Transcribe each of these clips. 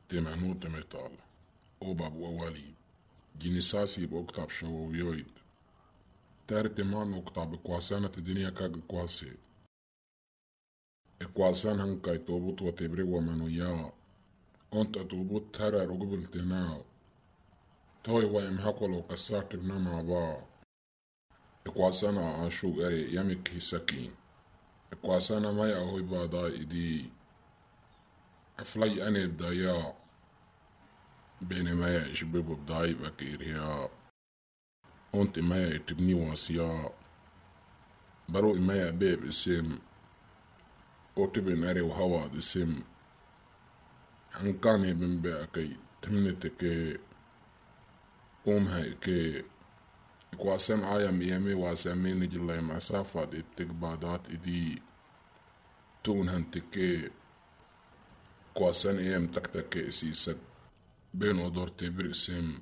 تمانو تمتال أوباب ووالي جينيساسي بوكتاب شوويويد تار تمان وكتاب كواسانة الدنيا كاق كواسي كواسان هنكاي توبوت وتبري ومنو يا أنت توبوت ترى رقبل تناو توي وايم هاكولو كسارت بنما با كواسانا أشو أري يمك هساكين كواسانا ما يأهوي بادا إدي أفلاي أنا بدايا بين ما يشبه بداي بكير يا أنت ما يتبني واسيا برو ما يبيب اسم أوتبن أري وهوا دسم هنكاني من بأكي تمنتك هاي كي كواسان آيا ميامي واسامي نجلاي مسافة دي بتقبادات إدي تون هنتكي كواسان ايام تكتكي اسيسك بين ودور تبري اسم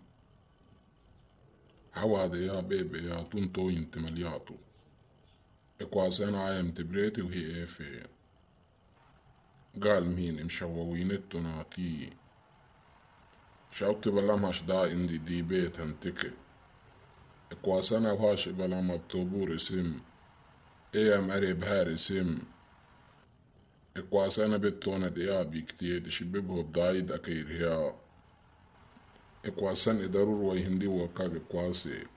هوا دي يا بيبي يا تون توين تملياتو كواسان آيام تبريتي وهي ايفي قال مين مشووينتو ناتي شاوتي بلامهاش دا اندي دي بيت هنتكي كواسانا وهاش بلام بتوبور اسم ايام اري بهار اسم كواسانا بتونا ديابي كتير شبيبه بدايد اكير هيا كواسان ادارور ويهندي وكاك كواسي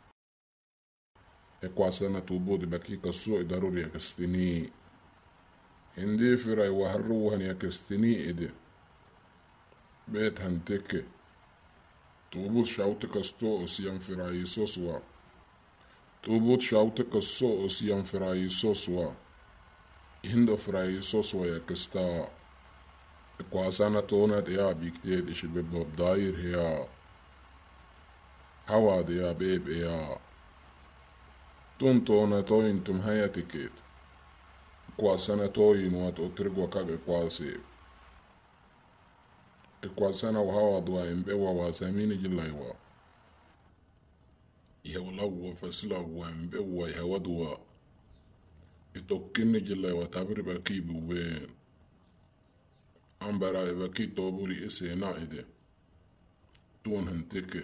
كواسانا توبو دي بكي كسو ادارور يكستني هندي فراي وهرو هن يكستني ادي بيت هنتكي توبوت شاوتك استو اسيان فراي سوسوا توبوت شاوتك استو اسيان فراي سوسوا هندو فراي سوسوا يكستا كواسانا تونا ديا بيكتيد شبيبو بداير هيا هوا ديا بيب ايا تون تونا توين تم هيا تكيد كواسانا توين وات اترقوا كاك كواسي كواسانا وهوا دوا امبوا واسامين جلايوا يهولو وفسلا وامبوا يهوا دوا itokinni jilla wa tabri baki buwe ambara baki toburi ese na ide tuon hanteke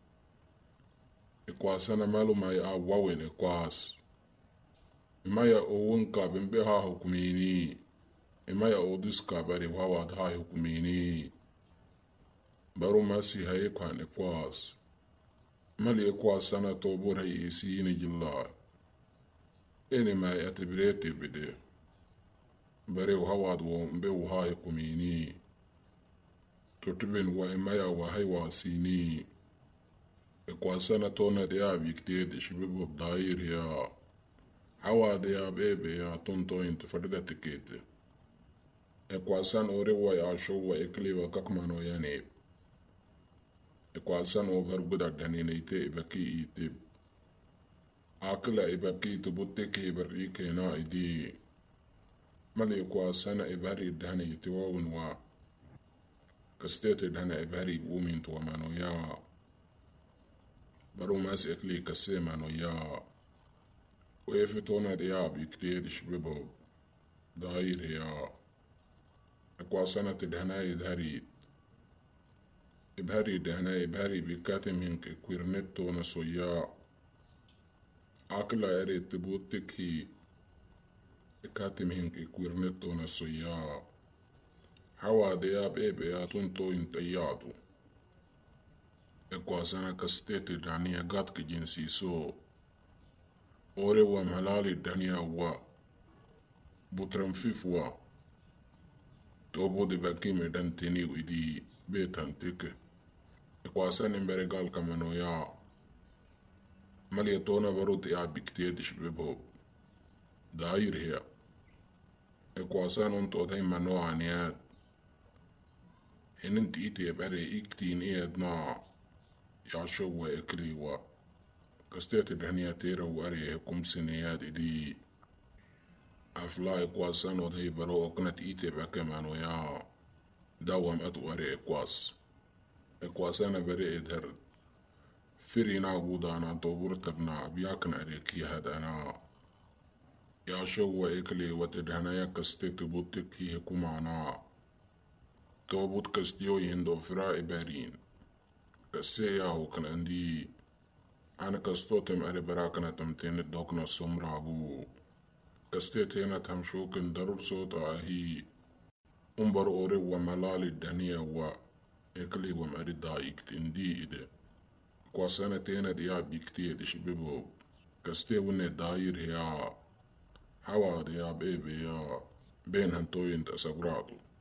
kwasana malu mai a wawene kwas maya owonka bembe ha hukumini maya odiska bari wawa ha hukumini baro masi haye kwane kwas mali kwasana tobur hay isi ni jilla ene ma yatibirete bide bare hawad wo mbe wo hay kumini totben wa imaya wa hay wasini kwasana tona de abikte de shibibu dair ya hawad ya bebe ya tonto int fadga tikete kwasan ore wa ya sho wa ekli wa kakmano yani kwasan o barbuda danine ite baki ite akla ibaki tubuteke barike na idi mali kwasana ibari dani tiwawun wa kastete dana ibari umin to mano ya baro mas ekli kase mano ya wefitona de ya bikte shbibo dair ya kwasana tidana idari ibari dana ibari bikate min ke kwirnetto na soya akla ere tibutik hi ikatim hinki kwirneto na soya hawa de ya bebe ya tunto intayadu kwasana kastete dania gat ki jinsi so ore wa malali dania wa butram fifwa tobo de bakime danteni widi betantike kwasana mbere gal kamano ya مالي تونا برود يا بكتير شبيبو داير هي اكواسان انتو دايما نوعانيات هننت ايتي بري اكتين ايدنا يعشو واكلي و كستيت الهنية تيرا واري هكم سنيات دي افلا اكواسان ودهي برو اكنت ايتي بكمان ويا داوام اتواري اكواس اكواسان بري ادهر فرينا غودانا توبرتبنا بياكنا ريكي هدانا يا شو اكلي وتدهنا يكستي تبوتك هي كمانا توبوت كستيو يندو فراء بارين كسيا هو كان عندي أنا كستو تم أري براكنا تمتين الدوكنا سمرابو كستيتينا تمشوكن ضرور صوت آهي أمبر أوري وملالي الدنيا و إكلي ومأري دايك تندي إده كواسانا تينا ديا بيكتي ديش بيبو كستي وني داير هيا حوا ديا بيبي يا بين هنتوين تأسقراتو